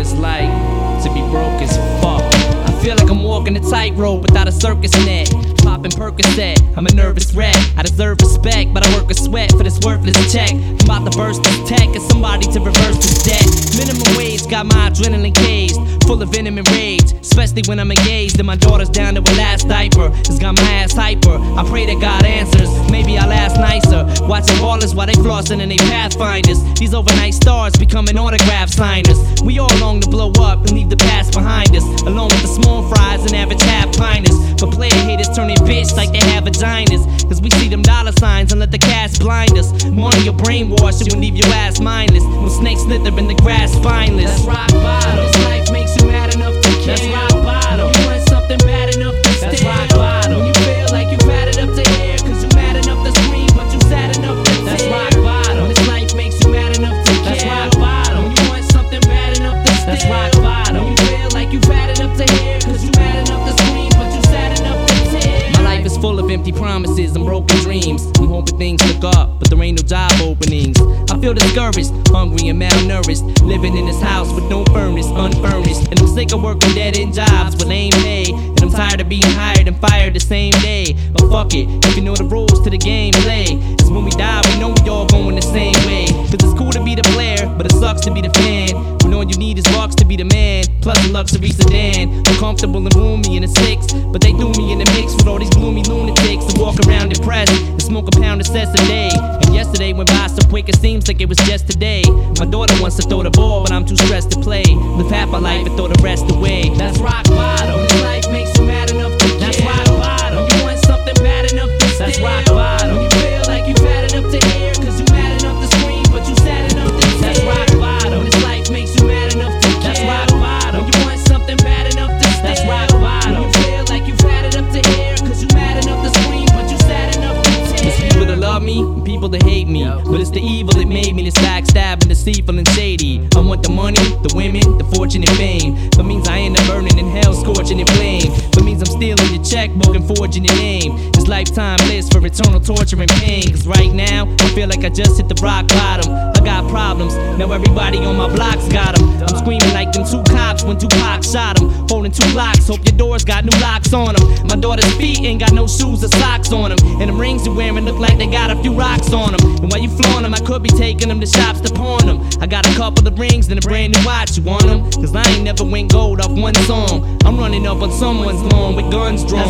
it's like to be broke as fuck. I feel like I'm walking a tightrope without a circus net. Popping Percocet, I'm a nervous wreck. I deserve respect, but I work a sweat for this worthless check. I'm about to burst this tech and somebody to reverse this debt. Minimum wage got my adrenaline caged, full of venom and rage, especially when I'm engaged and my daughter's down to her last diaper. It's got my ass hyper. I pray that God answers. Maybe I'll ask nicer. Watching ballers while they flossing and they pathfinders. These overnight stars becoming autograph signers. We all long to blow up and leave the past behind us, along with the small fries and average half piners. But player haters turning bitch like they have vaginas, cause we see them dollar signs and let the cash blind us. Money or brainwash, it will leave your ass mindless. When snakes slither in the grass spineless. That's rock bottom. This life makes you mad enough to care. That's rock bottom. You want something bad enough to stay. That's rock bottom. When you feel like you've had it up to here, cause you mad enough to scream, but you sad enough to tear. That's rock bottom. This life makes you mad enough to care. That's rock bottom. When you want something bad enough to stay. That's rock bottom. When you feel like you've had it up to here, cause you mad enough to scream, but you sad enough to tear. My life is full of empty promises and broken dreams. I'm hoping things look up, but there ain't no job openings. I feel discouraged, hungry and malnourished, living in this house with no furnace, unfurnished. And I'm sick of working dead-end jobs with lame pay, and I'm tired of being hired and fired the same day. But fuck it, if you know the rules to the game, play. Cause when we die, we know we all going the same way. Cause it's cool to be the player, but it sucks to be the fan. When all you need is rocks to be the man, plus a luxury sedan. I'm comfortable and roomy in a six, but they threw me in the mix with all these gloomy lunatics that walk around depressed and smoke a pound of cess a day. And yesterday went by so quick it seems like it was just today. My daughter wants to throw the ball, but I'm too stressed to play. Live half my life and throw the rest away. That's rock bottom. This life makes you mad enough to care. That's rock bottom. You want something bad enough to stay. That's rock bottom. When you feel like you've had enough to hear, cause you mad enough to scream, but you sad enough to tear. That's rock bottom. This life makes you mad enough to care. That's rock bottom. You want something bad enough to stay. That's rock bottom. When you feel like you've had it up to here, cause you mad enough to scream, but you sad enough to tear. There's people that love me and people that hate me, but it's the evil that made me this backstabbing, deceitful and shady. I want the money, the women, the fortune and fame. That means I end up burning in hell, scorching in flame. That means I'm stealing your checkbook and forging your name. This lifetime list for eternal torture and pain. Cause right now, I feel like I just hit the rock bottom. I got problems, now everybody on my block's got them. I'm screaming like them two cops when Tupac shot them. Holding two locks, hope your doors got new locks on them. My daughter's feet ain't got no shoes or socks on them, and them rings you're wearing look like they got a few rocks on them. And while you flaunt them, I could be taking them to shops to pawn them. I got a couple of rings and a brand new watch, you want them? Cause I ain't never went gold off one song. I'm running up on someone's lawn with guns drawn.